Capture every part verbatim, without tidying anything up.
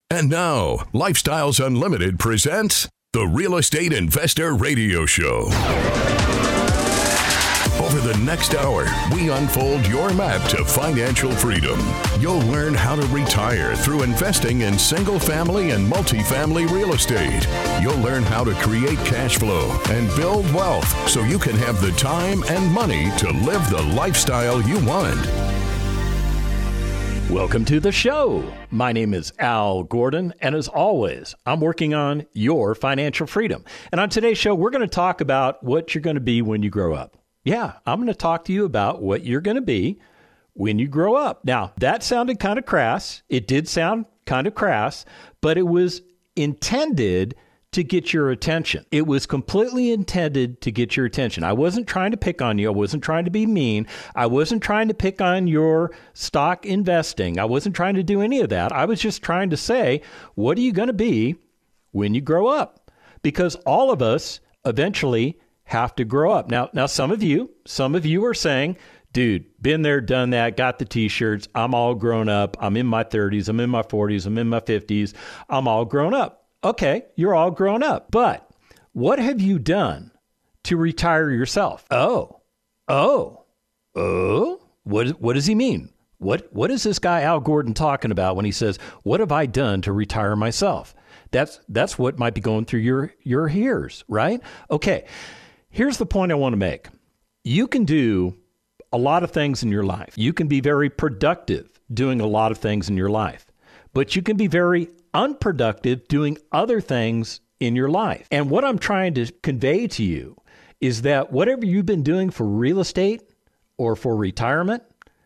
And now, Lifestyles Unlimited presents the Real Estate Investor Radio Show. Over the next hour, we unfold your map to financial freedom. You'll learn how to retire through investing in single-family and multifamily real estate. You'll learn how to create cash flow and build wealth so you can have the time and money to live the lifestyle you want. Welcome to the show. My name is Al Gordon, and as always, I'm working on your financial freedom. And on today's show, we're going to talk about what you're going to be when you grow up. Yeah, I'm going to talk to you about what you're going to be when you grow up. Now, that sounded kind of crass. It did sound kind of crass, but it was intended to get your attention. It was completely intended to get your attention. I wasn't trying to pick on you. I wasn't trying to be mean. I wasn't trying to pick on your stock investing. I wasn't trying to do any of that. I was just trying to say, what are you going to be when you grow up? Because all of us eventually have to grow up. Now, now some of you, some of you are saying, dude, been there, done that, got the t-shirts. I'm all grown up. I'm in my thirties. I'm in my forties. I'm in my fifties. I'm all grown up. Okay, you're all grown up. But what have you done to retire yourself? Oh, oh, oh, what, what does he mean? What, what is this guy Al Gordon talking about when he says, what have I done to retire myself? That's, that's what might be going through your, your ears, right? Okay, here's the point I want to make. You can do a lot of things in your life. You can be very productive doing a lot of things in your life, but you can be very unproductive doing other things in your life. And what I'm trying to convey to you is that whatever you've been doing for real estate or for retirement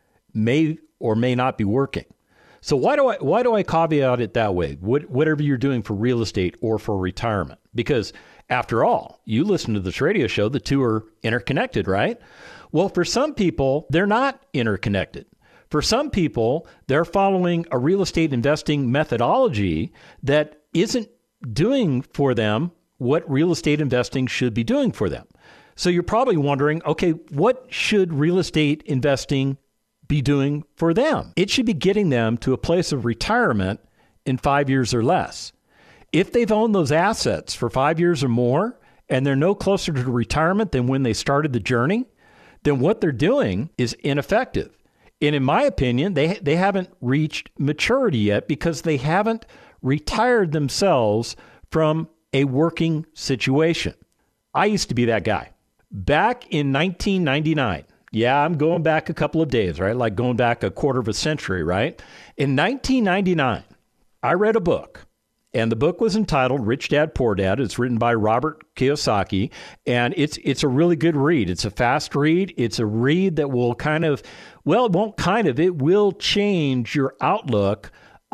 may or may not be working. So why do I why do I caveat it that way? What, whatever you're doing for real estate or for retirement? Because after all, you listen to this radio show, the two are interconnected, right? Well, for some people, they're not interconnected. For some people, they're following a real estate investing methodology that isn't doing for them what real estate investing should be doing for them. So you're probably wondering, okay, what should real estate investing be doing for them? It should be getting them to a place of retirement in five years or less. If they've owned those assets for five years or more, and they're no closer to retirement than when they started the journey, then what they're doing is ineffective. And in my opinion, they they haven't reached maturity yet because they haven't retired themselves from a working situation. I used to be that guy. Back in nineteen ninety-nine, yeah, I'm going back a couple of days, right? Like going back a quarter of a century, right? In nineteen ninety-nine, I read a book. And the book was entitled Rich Dad, Poor Dad. It's written by Robert Kiyosaki, and it's it's a really good read. It's a fast read. It's a read that will kind of, well, it won't kind of, it will change your outlook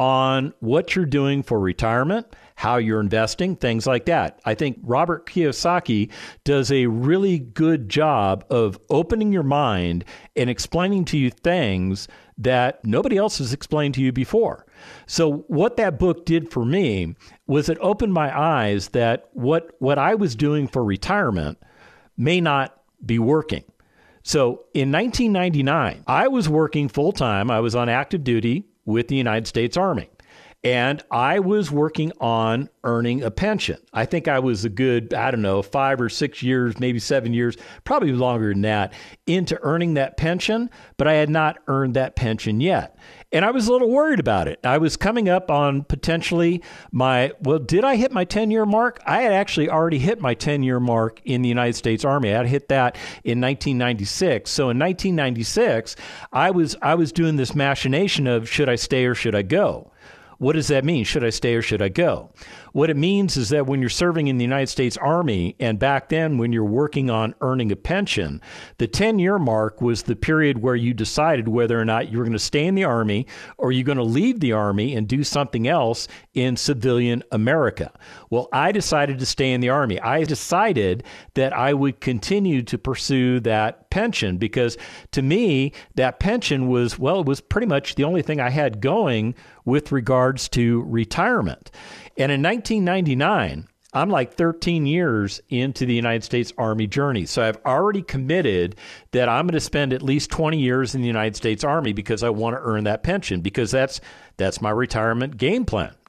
on what you're doing for retirement, how you're investing, things like that. I think Robert Kiyosaki does a really good job of opening your mind and explaining to you things that nobody else has explained to you before. So what that book did for me was it opened my eyes that what, what I was doing for retirement may not be working. So in nineteen ninety-nine, I was working full-time. I was on active duty with the United States Army. And I was working on earning a pension. I think I was a good, I don't know, five or six years, maybe seven years, probably longer than that, into earning that pension, but I had not earned that pension yet. And I was a little worried about it. I was coming up on potentially my, well, did I hit my ten-year mark? I had actually already hit my ten-year mark in the United States Army. I had hit that in nineteen ninety-six. So in nineteen ninety-six, I was I was doing this machination of should I stay or should I go? What does that mean? Should I stay or should I go? What it means is that when you're serving in the United States Army, and back then when you're working on earning a pension, the ten-year mark was the period where you decided whether or not you were going to stay in the Army or you're going to leave the Army and do something else in civilian America. Well, I decided to stay in the Army. I decided that I would continue to pursue that pension because to me, that pension was, well, it was pretty much the only thing I had going with regards to retirement. And in nineteen ninety-nine, I'm like thirteen years into the United States Army journey. So I've already committed that I'm going to spend at least twenty years in the United States Army because I want to earn that pension, because that's that's my retirement game plan.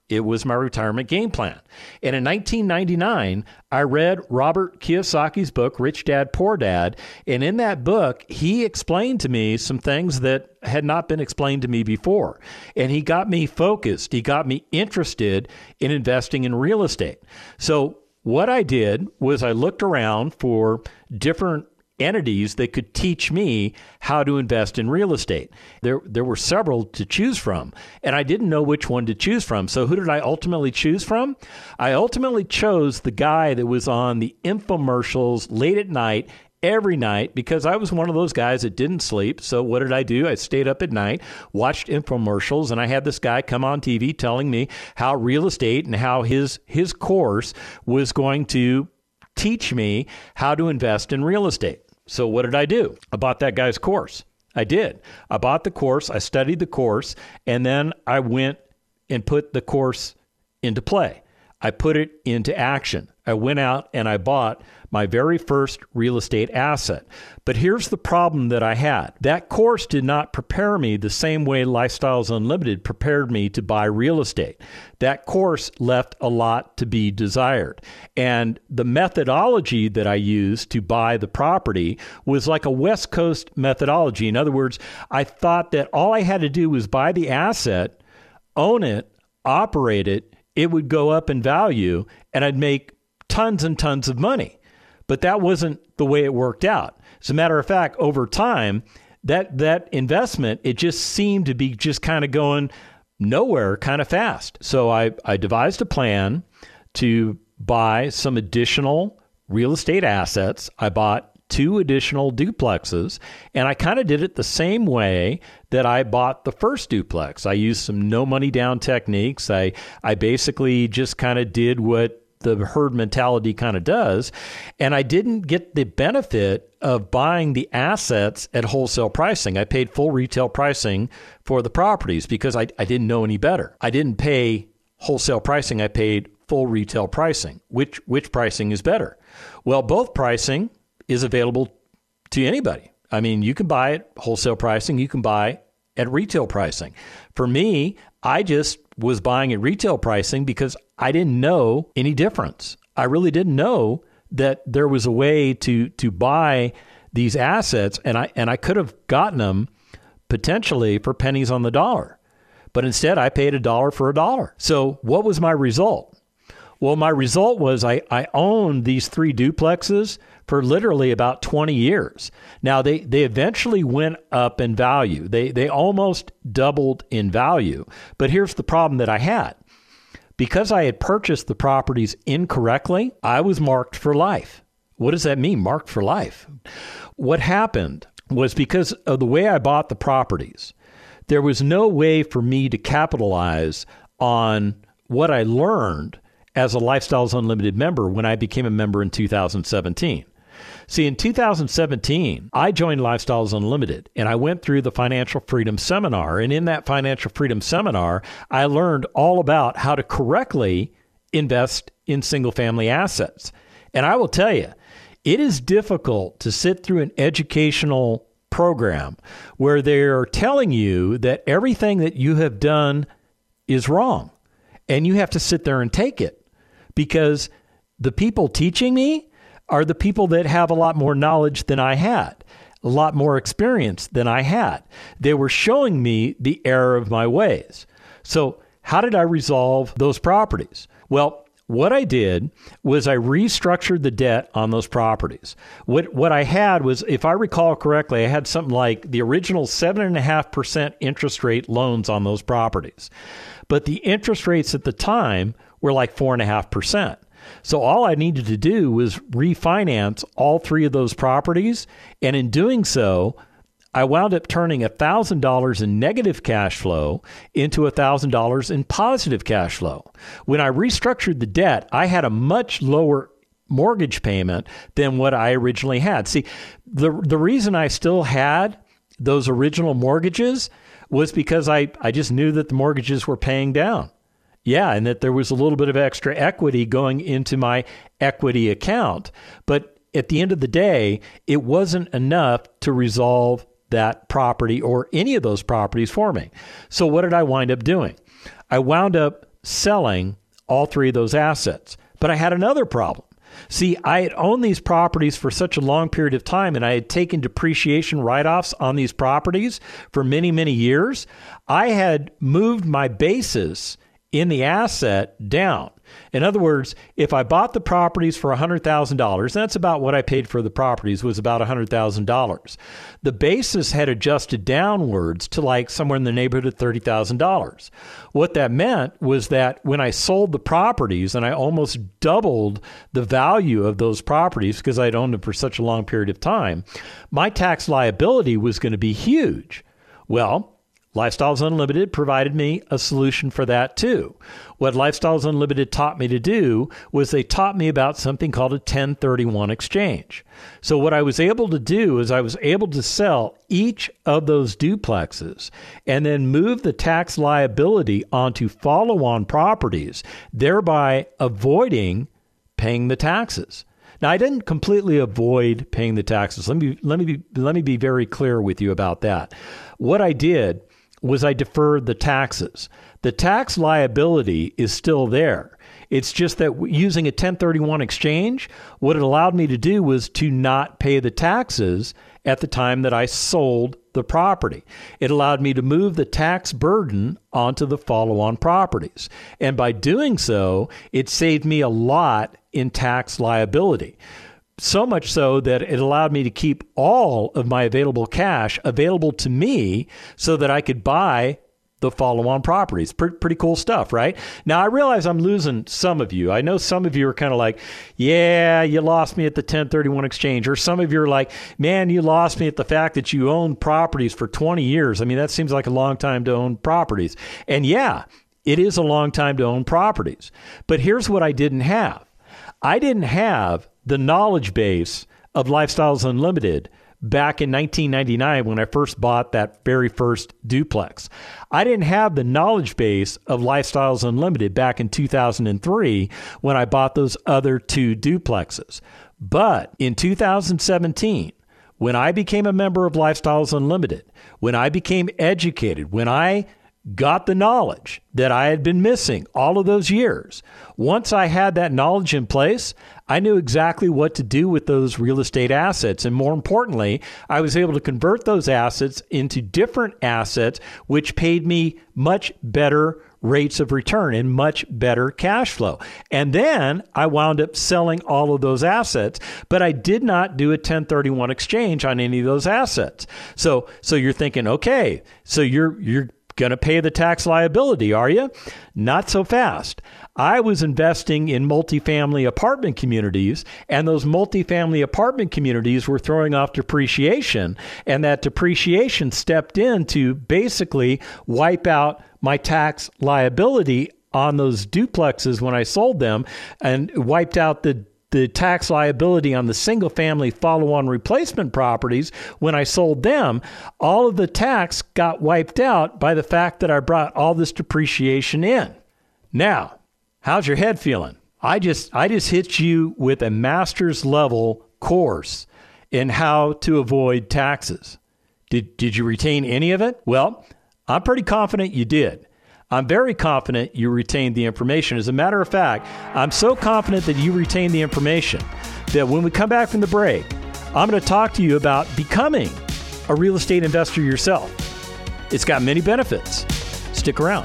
It was my retirement game plan. And in nineteen ninety-nine, I read Robert Kiyosaki's book, Rich Dad, Poor Dad. And in that book, he explained to me some things that had not been explained to me before. And he got me focused. He got me interested in investing in real estate. So what I did was I looked around for different entities that could teach me how to invest in real estate. There there were several to choose from, and I didn't know which one to choose from. So who did I ultimately choose from? I ultimately chose the guy that was on the infomercials late at night, every night, because I was one of those guys that didn't sleep. So what did I do? I stayed up at night, watched infomercials, and I had this guy come on T V telling me how real estate and how his his course was going to teach me how to invest in real estate. So what did I do? I bought that guy's course. I did. I bought the course, I studied the course, and then I went and put the course into play. I put it into action. I went out and I bought my very first real estate asset. But here's the problem that I had. That course did not prepare me the same way Lifestyles Unlimited prepared me to buy real estate. That course left a lot to be desired. And the methodology that I used to buy the property was like a West Coast methodology. In other words, I thought that all I had to do was buy the asset, own it, operate it, it would go up in value, and I'd make tons and tons of money. But that wasn't the way it worked out. As a matter of fact, over time, that that investment, it just seemed to be just kind of going nowhere kind of fast. So I, I devised a plan to buy some additional real estate assets. I bought two additional duplexes, and I kind of did it the same way that I bought the first duplex. I used some no money down techniques. I, I basically just kind of did what the herd mentality kind of does. And I didn't get the benefit of buying the assets at wholesale pricing. I paid full retail pricing for the properties because I, I didn't know any better. I didn't pay wholesale pricing. I paid full retail pricing. Which, which pricing is better? Well, both pricing is available to anybody. I mean, you can buy at wholesale pricing. You can buy at retail pricing. For me, I just was buying at retail pricing because I didn't know any difference. I really didn't know that there was a way to to buy these assets, and I and I could have gotten them potentially for pennies on the dollar. But instead, I paid a dollar for a dollar. So what was my result? Well, my result was I, I owned these three duplexes for literally about twenty years. Now, they, they eventually went up in value. They, they almost doubled in value. But here's the problem that I had. Because I had purchased the properties incorrectly, I was marked for life. What does that mean, marked for life? What happened was because of the way I bought the properties, there was no way for me to capitalize on what I learned as a Lifestyles Unlimited member when I became a member in two thousand seventeen. See, in two thousand seventeen, I joined Lifestyles Unlimited, and I went through the Financial Freedom Seminar. And in that Financial Freedom Seminar, I learned all about how to correctly invest in single-family assets. And I will tell you, it is difficult to sit through an educational program where they're telling you that everything that you have done is wrong, and you have to sit there and take it. Because the people teaching me are the people that have a lot more knowledge than I had, a lot more experience than I had. They were showing me the error of my ways. So how did I resolve those properties? Well, what I did was I restructured the debt on those properties. What what I had was, if I recall correctly, I had something like the original seven point five percent interest rate loans on those properties. But the interest rates at the time were like four point five percent. So all I needed to do was refinance all three of those properties. And in doing so, I wound up turning one thousand dollars in negative cash flow into one thousand dollars in positive cash flow. When I restructured the debt, I had a much lower mortgage payment than what I originally had. See, the the reason I still had those original mortgages was because I, I just knew that the mortgages were paying down. Yeah, and that there was a little bit of extra equity going into my equity account. But at the end of the day, it wasn't enough to resolve that property or any of those properties for me. So what did I wind up doing? I wound up selling all three of those assets. But I had another problem. See, I had owned these properties for such a long period of time, and I had taken depreciation write-offs on these properties for many, many years. I had moved my basis in the asset down. In other words, if I bought the properties for one hundred thousand dollars, that's about what I paid for the properties, was about one hundred thousand dollars. The basis had adjusted downwards to like somewhere in the neighborhood of thirty thousand dollars. What that meant was that when I sold the properties, and I almost doubled the value of those properties because I'd owned them for such a long period of time, my tax liability was going to be huge. Well, Lifestyles Unlimited provided me a solution for that too. What Lifestyles Unlimited taught me to do was they taught me about something called a ten thirty-one exchange. So what I was able to do is I was able to sell each of those duplexes and then move the tax liability onto follow-on properties, thereby avoiding paying the taxes. Now, I didn't completely avoid paying the taxes. Let me let me be, let me be very clear with you about that. What I did was I deferred the taxes. The tax liability is still there. It's just that using a ten thirty-one exchange, what it allowed me to do was to not pay the taxes at the time that I sold the property. It allowed me to move the tax burden onto the follow-on properties. And by doing so, it saved me a lot in tax liability. So much so that it allowed me to keep all of my available cash available to me so that I could buy the follow-on properties. Pretty, pretty cool stuff, right? Now, I realize I'm losing some of you. I know some of you are kind of like, yeah, you lost me at the ten thirty-one exchange. Or some of you are like, man, you lost me at the fact that you own properties for twenty years. I mean, that seems like a long time to own properties. And yeah, it is a long time to own properties. But here's what I didn't have. I didn't have the knowledge base of Lifestyles Unlimited back in nineteen ninety-nine when I first bought that very first duplex. I didn't have the knowledge base of Lifestyles Unlimited back in two thousand three when I bought those other two duplexes. But in two thousand seventeen, when I became a member of Lifestyles Unlimited, when I became educated, when I got the knowledge that I had been missing all of those years. Once I had that knowledge in place, I knew exactly what to do with those real estate assets. And more importantly, I was able to convert those assets into different assets, which paid me much better rates of return and much better cash flow. And then I wound up selling all of those assets, but I did not do a ten thirty-one exchange on any of those assets. So, so you're thinking, okay, so you're, you're, going to pay the tax liability, are you? Not so fast. I was investing in multifamily apartment communities, and those multifamily apartment communities were throwing off depreciation, and that depreciation stepped in to basically wipe out my tax liability on those duplexes when I sold them, and wiped out the the tax liability on the single-family follow-on replacement properties when I sold them. All of the tax got wiped out by the fact that I brought all this depreciation in. Now, how's your head feeling? I just I just hit you with a master's level course in how to avoid taxes. Did did you retain any of it? Well, I'm pretty confident you did. I'm very confident you retained the information. As a matter of fact, I'm so confident that you retained the information that when we come back from the break, I'm going to talk to you about becoming a real estate investor yourself. It's got many benefits. Stick around.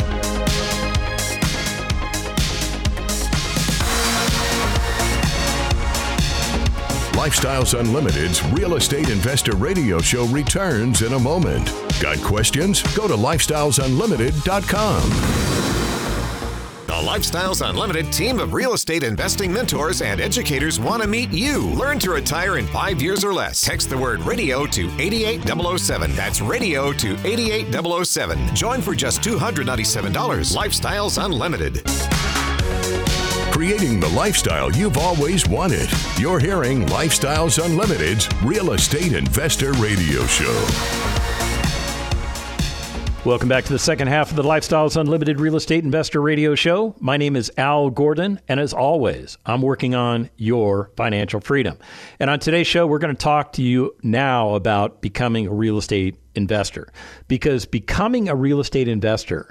Lifestyles Unlimited's Real Estate Investor Radio Show returns in a moment. Got questions? Go to lifestyles unlimited dot com. The Lifestyles Unlimited team of real estate investing mentors and educators want to meet you. Learn to retire in five years or less. Text the word radio to eight eight zero zero seven. That's radio to eight eight zero zero seven. Join for just two hundred ninety-seven dollars. Lifestyles Unlimited. Creating the lifestyle you've always wanted. You're hearing Lifestyles Unlimited's Real Estate Investor Radio Show. Welcome back to the second half of the Lifestyles Unlimited Real Estate Investor Radio Show. My name is Al Gordon, and as always, I'm working on your financial freedom. And on today's show, we're going to talk to you now about becoming a real estate investor, because becoming a real estate investor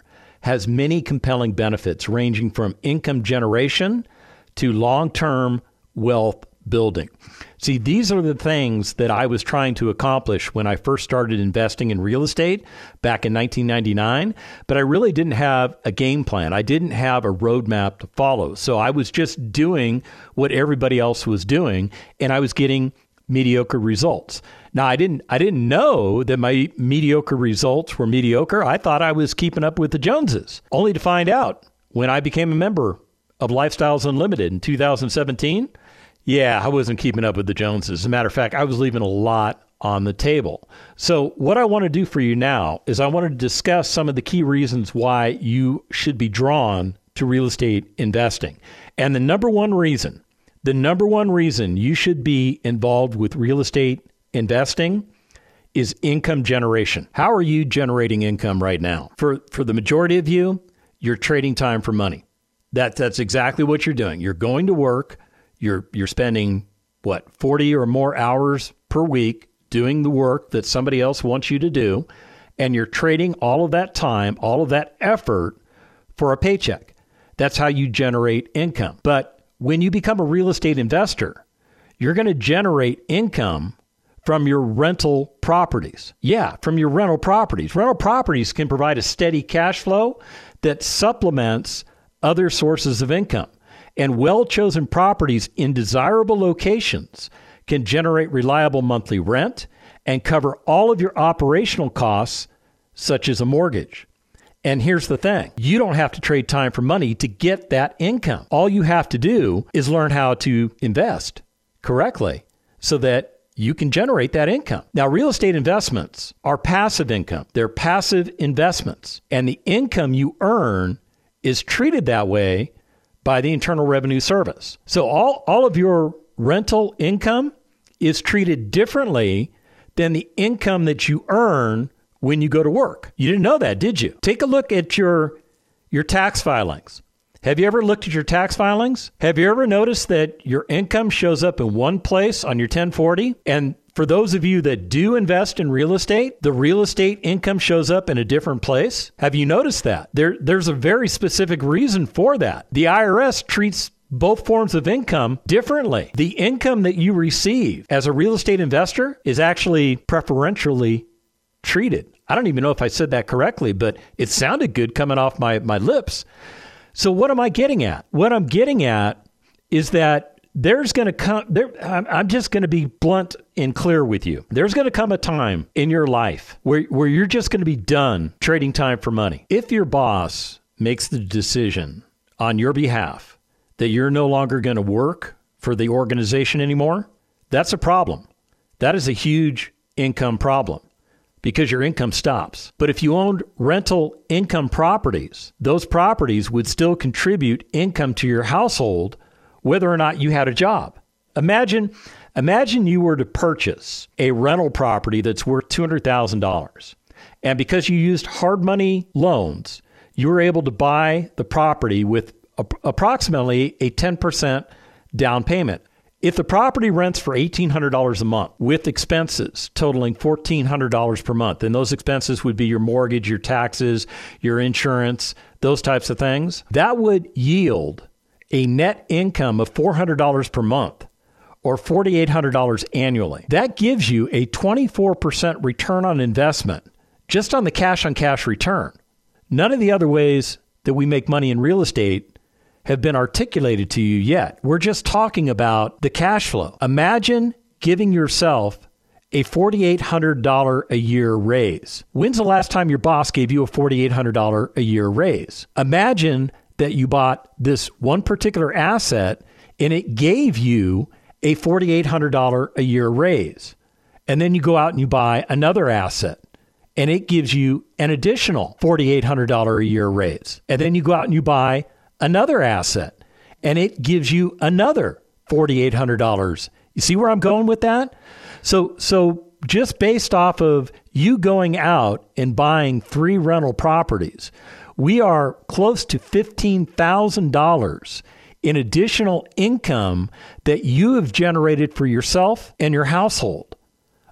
has many compelling benefits ranging from income generation to long-term wealth building. See, these are the things that I was trying to accomplish when I first started investing in real estate back in nineteen ninety-nine, but I really didn't have a game plan. I didn't have a roadmap to follow. So I was just doing what everybody else was doing, and I was getting mediocre results. Now, I didn't I didn't know that my mediocre results were mediocre. I thought I was keeping up with the Joneses, only to find out when I became a member of Lifestyles Unlimited in two thousand seventeen, yeah, I wasn't keeping up with the Joneses. As a matter of fact, I was leaving a lot on the table. So what I want to do for you now is I want to discuss some of the key reasons why you should be drawn to real estate investing. And the number one reason, the number one reason you should be involved with real estate investing is income generation. How are you generating income right now? For for the majority of you, you're trading time for money. That that's exactly what you're doing. You're going to work. You're you're spending, what, forty or more hours per week doing the work that somebody else wants you to do, and you're trading all of that time, all of that effort for a paycheck. That's how you generate income. But when you become a real estate investor, you're going to generate income from your rental properties. Yeah, from your rental properties. Rental properties can provide a steady cash flow that supplements other sources of income. And well-chosen properties in desirable locations can generate reliable monthly rent and cover all of your operational costs, such as a mortgage. And here's the thing. You don't have to trade time for money to get that income. All you have to do is learn how to invest correctly so that you can generate that income. Now, real estate investments are passive income. They're passive investments. And the income you earn is treated that way by the Internal Revenue Service. So all, all of your rental income is treated differently than the income that you earn when you go to work. You didn't know that, did you? Take a look at your, your tax filings. Have you ever looked at your tax filings? Have you ever noticed that your income shows up in one place on your ten forty? And for those of you that do invest in real estate, the real estate income shows up in a different place. Have you noticed that? There, there's a very specific reason for that. The I R S treats both forms of income differently. The income that you receive as a real estate investor is actually preferentially treated. I don't even know if I said that correctly, but it sounded good coming off my, my lips. So what am I getting at? What I'm getting at is that there's going to come, there, I'm, I'm just going to be blunt and clear with you. There's going to come a time in your life where, where you're just going to be done trading time for money. If your boss makes the decision on your behalf that you're no longer going to work for the organization anymore, that's a problem. That is a huge income problem because your income stops. But if you owned rental income properties, those properties would still contribute income to your household whether or not you had a job. Imagine, imagine you were to purchase a rental property that's worth two hundred thousand dollars. And because you used hard money loans, you were able to buy the property with a, approximately a ten percent down payment. If the property rents for eighteen hundred dollars a month with expenses totaling fourteen hundred dollars per month, and those expenses would be your mortgage, your taxes, your insurance, those types of things, that would yield a net income of four hundred dollars per month or four thousand eight hundred dollars annually. That gives you a twenty-four percent return on investment just on the cash on cash return. None of the other ways that we make money in real estate have been articulated to you yet. We're just talking about the cash flow. Imagine giving yourself a four thousand eight hundred dollars a year raise. When's the last time your boss gave you a four thousand eight hundred dollars a year raise? Imagine that you bought this one particular asset and it gave you a four thousand eight hundred dollars a year raise. And then you go out and you buy another asset and it gives you an additional four thousand eight hundred dollars a year raise. And then you go out and you buy another asset and it gives you another four thousand eight hundred dollars. You see where I'm going with that? So, so just based off of you going out and buying three rental properties, we are close to fifteen thousand dollars in additional income that you have generated for yourself and your household.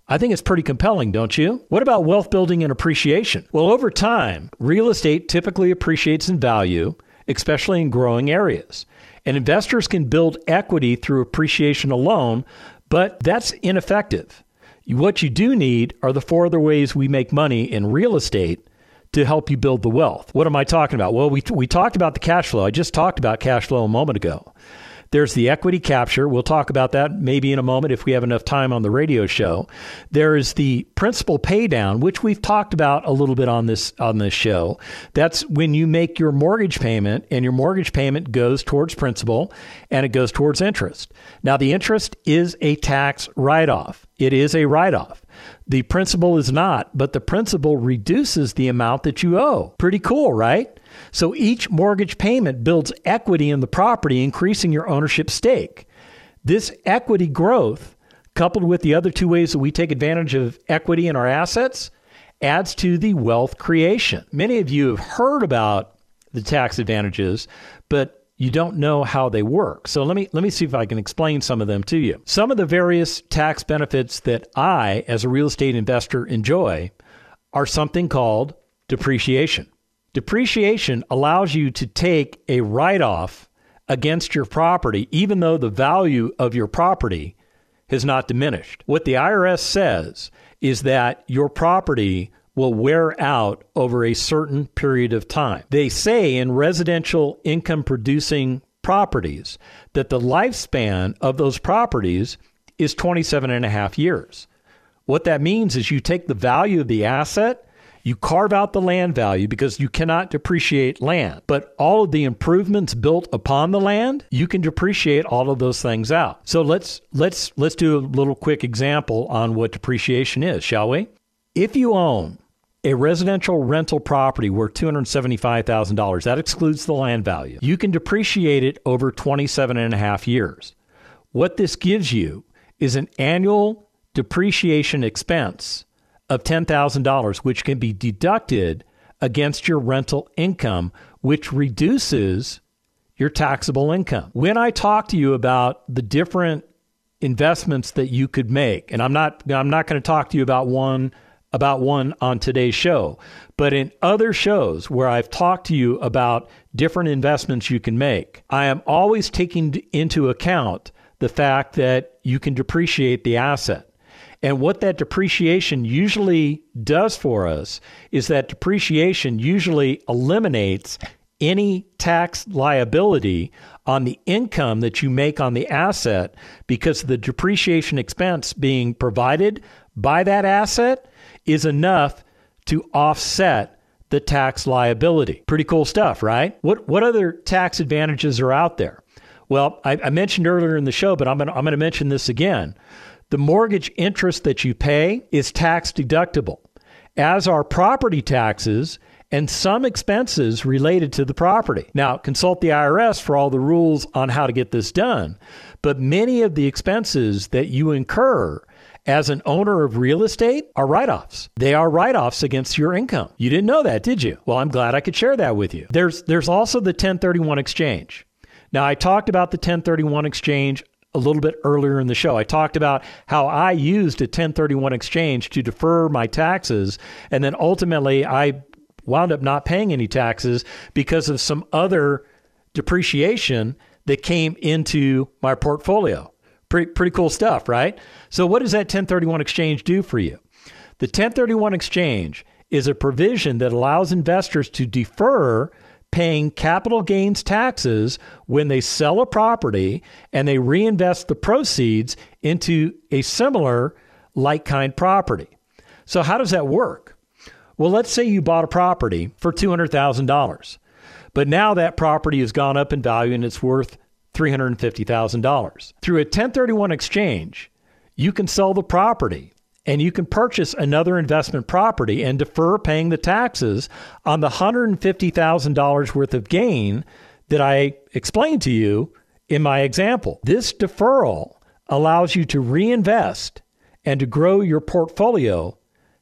I think it's pretty compelling, don't you? What about wealth building and appreciation? Well, over time, real estate typically appreciates in value, especially in growing areas. And investors can build equity through appreciation alone, but that's ineffective. What you do need are the four other ways we make money in real estate to help you build the wealth. What am I talking about? Well, we we talked about the cash flow. I just talked about cash flow a moment ago. There's the equity capture. We'll talk about that maybe in a moment if we have enough time on the radio show. There is the principal pay down, which we've talked about a little bit on this on this show. That's when you make your mortgage payment, and your mortgage payment goes towards principal and it goes towards interest. Now, the interest is a tax write-off. It is a write-off. The principal is not, but the principal reduces the amount that you owe. Pretty cool, right? So each mortgage payment builds equity in the property, increasing your ownership stake. This equity growth, coupled with the other two ways that we take advantage of equity in our assets, adds to the wealth creation. Many of you have heard about the tax advantages, but you don't know how they work. So let me let me see if I can explain some of them to you. Some of the various tax benefits that I, as a real estate investor, enjoy are something called depreciation. Depreciation allows you to take a write-off against your property, even though the value of your property has not diminished. What the I R S says is that your property will wear out over a certain period of time. They say in residential income-producing properties that the lifespan of those properties is twenty-seven and a half years. What that means is you take the value of the asset, you carve out the land value because you cannot depreciate land, but all of the improvements built upon the land, you can depreciate all of those things out. So let's let's let's do a little quick example on what depreciation is, shall we? If you own a residential rental property worth two hundred seventy-five thousand dollars, that excludes the land value, you can depreciate it over twenty-seven and a half years. What this gives you is an annual depreciation expense of ten thousand dollars, which can be deducted against your rental income, which reduces your taxable income. When I talk to you about the different investments that you could make, and I'm not I'm not going to talk to you about one about one on today's show, but in other shows where I've talked to you about different investments you can make, I am always taking into account the fact that you can depreciate the asset. And what that depreciation usually does for us is that depreciation usually eliminates any tax liability on the income that you make on the asset, because the depreciation expense being provided by that asset is enough to offset the tax liability. Pretty cool stuff, right? What what other tax advantages are out there? Well, I, I mentioned earlier in the show, but I'm going I'm going to mention this again. The mortgage interest that you pay is tax deductible, as are property taxes and some expenses related to the property. Now, consult the I R S for all the rules on how to get this done, but many of the expenses that you incur as an owner of real estate are write-offs. They are write-offs against your income. You didn't know that, did you? Well, I'm glad I could share that with you. There's there's also the ten thirty-one exchange. Now, I talked about the ten thirty-one exchange a little bit earlier in the show. I talked about how I used a ten thirty-one exchange to defer my taxes, and then ultimately I wound up not paying any taxes because of some other depreciation that came into my portfolio. Pretty, pretty cool stuff, right? So what does that ten thirty-one exchange do for you? The ten thirty-one exchange is a provision that allows investors to defer paying capital gains taxes when they sell a property and they reinvest the proceeds into a similar like-kind property. So how does that work? Well, let's say you bought a property for two hundred thousand dollars, but now that property has gone up in value and it's worth three hundred fifty thousand dollars. Through a ten thirty-one exchange, you can sell the property and you can purchase another investment property and defer paying the taxes on the one hundred fifty thousand dollars worth of gain that I explained to you in my example. This deferral allows you to reinvest and to grow your portfolio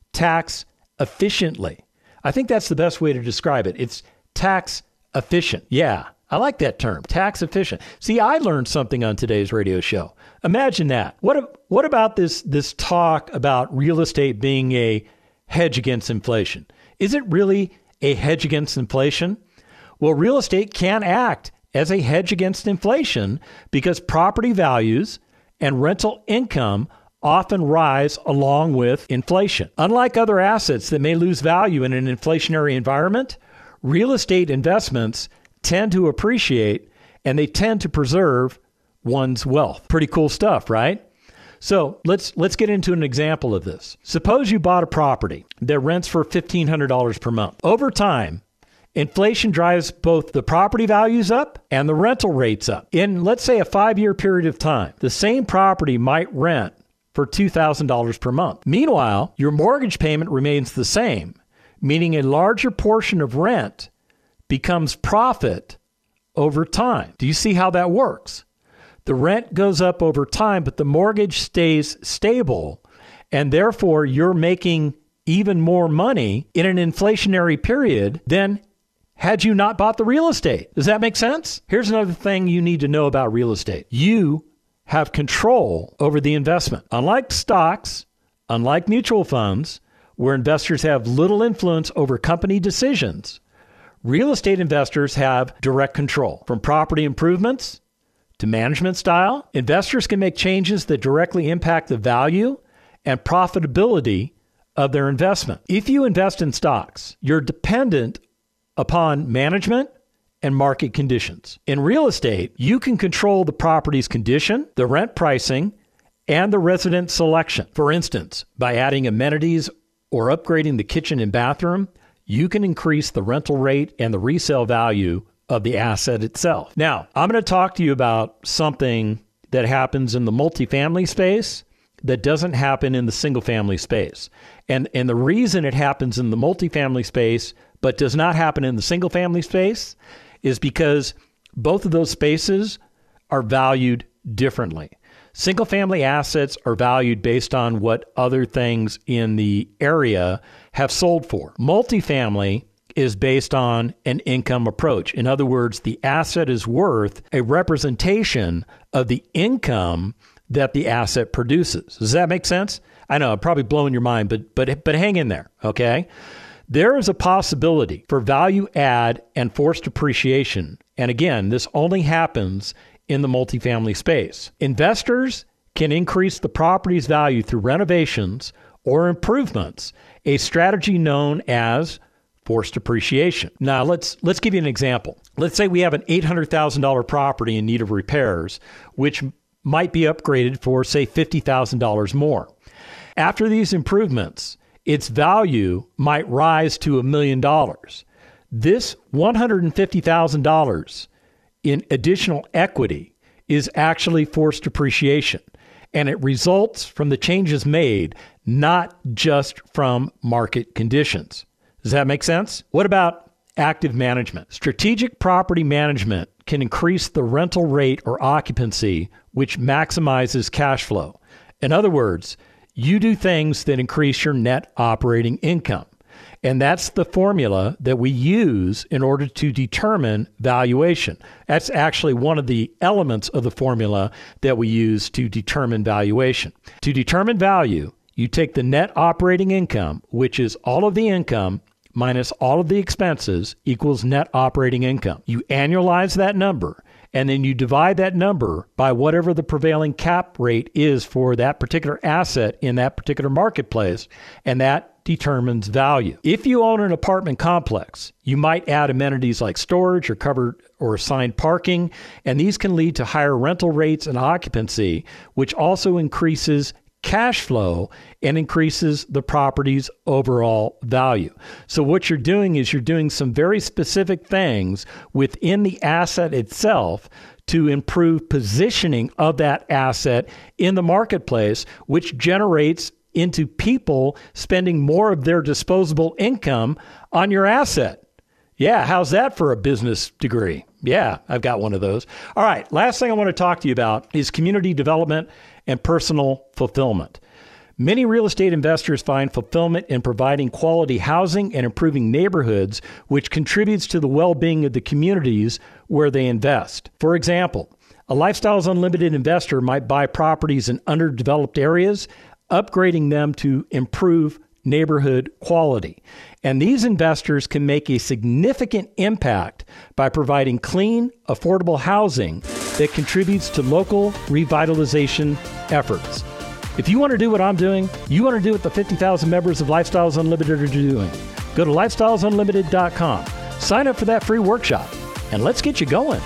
tax efficiently. I think that's the best way to describe it. It's tax efficient. Yeah, I like that term, tax efficient. See, I learned something on today's radio show. Imagine that. What what about this this talk about real estate being a hedge against inflation? Is it really a hedge against inflation? Well, real estate can act as a hedge against inflation because property values and rental income often rise along with inflation. Unlike other assets that may lose value in an inflationary environment, real estate investments tend to appreciate and they tend to preserve one's wealth. Pretty cool stuff, right? So let's let's get into an example of this. Suppose you bought a property that rents for fifteen hundred dollars per month. Over time, inflation drives both the property values up and the rental rates up. In, let's say, a five-year period of time, the same property might rent for two thousand dollars per month. Meanwhile, your mortgage payment remains the same, meaning a larger portion of rent becomes profit over time. Do you see how that works? The rent goes up over time, but the mortgage stays stable, and therefore you're making even more money in an inflationary period than had you not bought the real estate. Does that make sense? Here's another thing you need to know about real estate. You have control over the investment. Unlike stocks, unlike mutual funds, where investors have little influence over company decisions, real estate investors have direct control. From property improvements to management style, investors can make changes that directly impact the value and profitability of their investment. If you invest in stocks, you're dependent upon management and market conditions. In real estate, you can control the property's condition, the rent pricing, and the resident selection. For instance, by adding amenities or upgrading the kitchen and bathroom, you can increase the rental rate and the resale value of the asset itself. Now, I'm going to talk to you about something that happens in the multifamily space that doesn't happen in the single family space. And, and the reason it happens in the multifamily space but does not happen in the single family space is because both of those spaces are valued differently. Single family assets are valued based on what other things in the area have sold for. Multifamily is based on an income approach. In other words, the asset is worth a representation of the income that the asset produces. Does that make sense? I know I'm probably blowing your mind, but but but hang in there, okay? There is a possibility for value add and forced appreciation. And again, this only happens in the multifamily space. Investors can increase the property's value through renovations or improvements, a strategy known as forced appreciation. Now, let's let's give you an example. Let's say we have an eight hundred thousand dollars property in need of repairs, which might be upgraded for, say, fifty thousand dollars more. After these improvements, its value might rise to a million dollars. This one hundred fifty thousand dollars in additional equity is actually forced appreciation, and it results from the changes made, not just from market conditions. Does that make sense? What about active management? Strategic property management can increase the rental rate or occupancy, which maximizes cash flow. In other words, you do things that increase your net operating income. And that's the formula that we use in order to determine valuation. That's actually one of the elements of the formula that we use to determine valuation. To determine value, you take the net operating income, which is all of the income minus all of the expenses, equals net operating income. You annualize that number, and then you divide that number by whatever the prevailing cap rate is for that particular asset in that particular marketplace, and that determines value. If you own an apartment complex, you might add amenities like storage or covered or assigned parking, and these can lead to higher rental rates and occupancy, which also increases cash flow and increases the property's overall value. So what you're doing is you're doing some very specific things within the asset itself to improve positioning of that asset in the marketplace, which generates into people spending more of their disposable income on your asset. Yeah, how's that for a business degree? Yeah, I've got one of those. All right, last thing I want to talk to you about is community development and personal fulfillment. Many real estate investors find fulfillment in providing quality housing and improving neighborhoods, which contributes to the well-being of the communities where they invest. For example, a Lifestyles Unlimited investor might buy properties in underdeveloped areas, upgrading them to improve neighborhood quality. And these investors can make a significant impact by providing clean, affordable housing that contributes to local revitalization efforts. If you want to do what I'm doing, you want to do what the fifty thousand members of Lifestyles Unlimited are doing. Go to lifestyles unlimited dot com. Sign up for that free workshop, and let's get you going.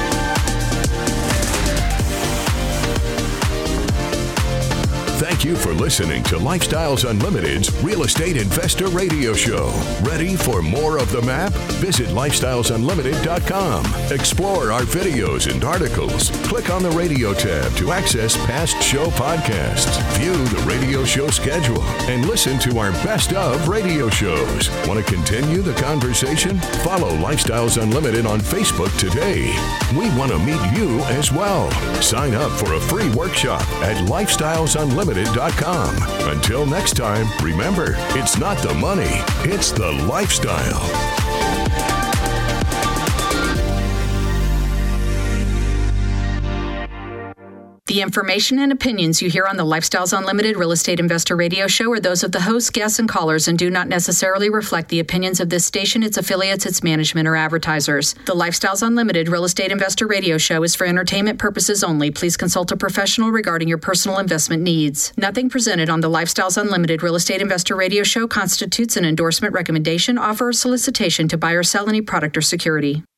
Thank you for listening to Lifestyles Unlimited's Real Estate Investor Radio Show. Ready for more of the map? Visit lifestyles unlimited dot com. Explore our videos and articles. Click on the radio tab to access past show podcasts. View the radio show schedule and listen to our best of radio shows. Want to continue the conversation? Follow Lifestyles Unlimited on Facebook today. We want to meet you as well. Sign up for a free workshop at lifestyles unlimited dot com. Until next time, remember, it's not the money, it's the lifestyle. The information and opinions you hear on the Lifestyles Unlimited Real Estate Investor Radio Show are those of the hosts, guests, and callers and do not necessarily reflect the opinions of this station, its affiliates, its management, or advertisers. The Lifestyles Unlimited Real Estate Investor Radio Show is for entertainment purposes only. Please consult a professional regarding your personal investment needs. Nothing presented on the Lifestyles Unlimited Real Estate Investor Radio Show constitutes an endorsement, recommendation, offer, or solicitation to buy or sell any product or security.